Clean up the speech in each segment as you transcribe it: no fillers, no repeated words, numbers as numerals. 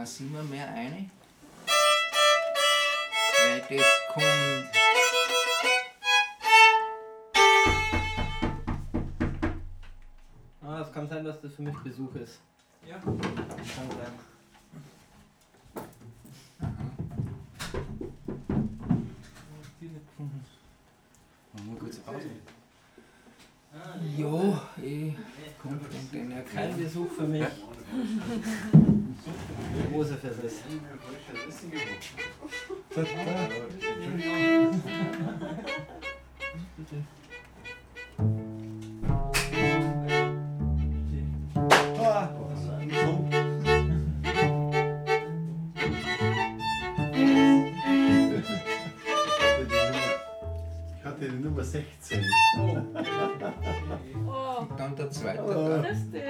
A7 mehr rein. Weil das kommt. Es kann sein, dass das für mich Besuch ist. Ja. Kann sein. Machen wir kurze Pause. Ja, ich komme von denen her. Kein Besuch für mich. Josef ist es. Ich hatte die Nummer 16. Oh, Dann der zweite. grüß dich.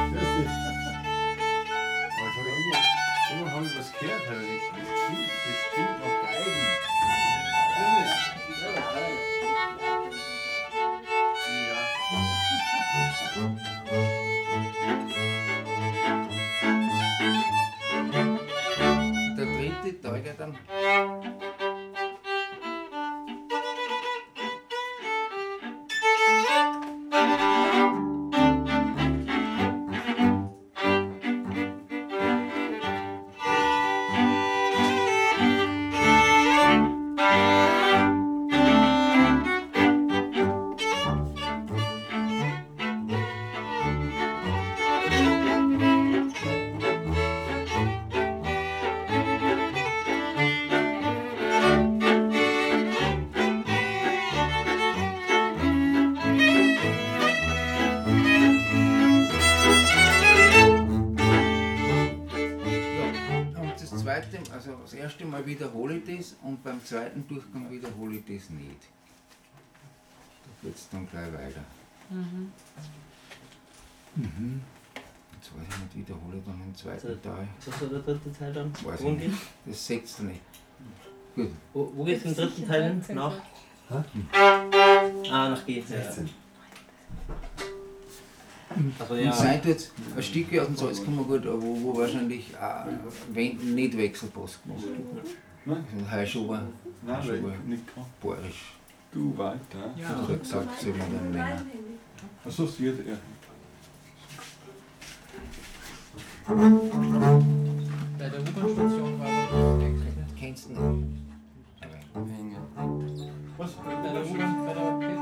Aber ich habe immer habe ich was gehört. Das klingt nach Geigen. Der dritte Tag dann. Also das erste Mal wiederhole ich das und beim zweiten Durchgang wiederhole ich das nicht. Da geht es dann gleich weiter. Jetzt weiß ich nicht, wiederhole ich dann im zweiten Teil. Was soll der dritte Teil dann? Weiß Wohin ich geht's? nicht. Das seht ihr nicht. Gut. Wo geht's im dritten Teil hin? Nach? Nach G. 16. Also Und ja. sein tut ein Stück aus dem Salzkammergut, wo wahrscheinlich auch nicht Wechselpass gemacht wird. Nein. Also Heuschober, Nein, Heuschober, nicht kann. Bayerisch. Du weiter. Ja. Hat er gesagt, soll man dann nehmen. Achso, sie hat er. Bei der U-Bahn-Station war der Deckel. Kennst du nicht? Was? Bei der U-Bahn, bei der